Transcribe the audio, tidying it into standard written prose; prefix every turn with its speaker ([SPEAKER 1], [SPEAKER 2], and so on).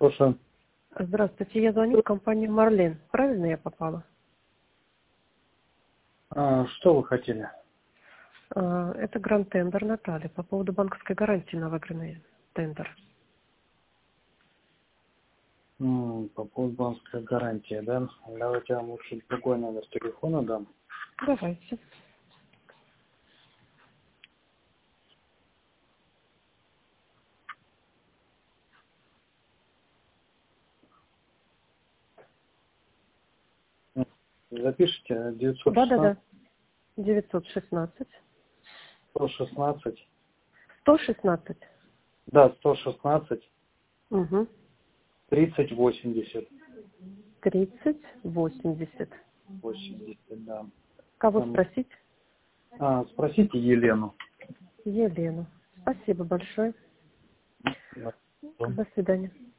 [SPEAKER 1] Слушаю.
[SPEAKER 2] Здравствуйте, я звоню в компанию Марлен. Правильно я попала?
[SPEAKER 1] Что вы хотели?
[SPEAKER 2] Это Гранд Тендер Наталья по поводу банковской гарантии на выигранный тендер.
[SPEAKER 1] По поводу банковской гарантии, да? Давайте я вам лучше другой номер телефона дам.
[SPEAKER 2] Давайте.
[SPEAKER 1] Запишите 916
[SPEAKER 2] Да-да-да. 916.
[SPEAKER 1] 116.
[SPEAKER 2] 116.
[SPEAKER 1] Да, 116
[SPEAKER 2] Угу.
[SPEAKER 1] 3080.
[SPEAKER 2] 3080.
[SPEAKER 1] 80, да.
[SPEAKER 2] Кого
[SPEAKER 1] Там,
[SPEAKER 2] спросить?
[SPEAKER 1] спросите Елену.
[SPEAKER 2] Елену. Спасибо большое.
[SPEAKER 1] Да.
[SPEAKER 2] До свидания.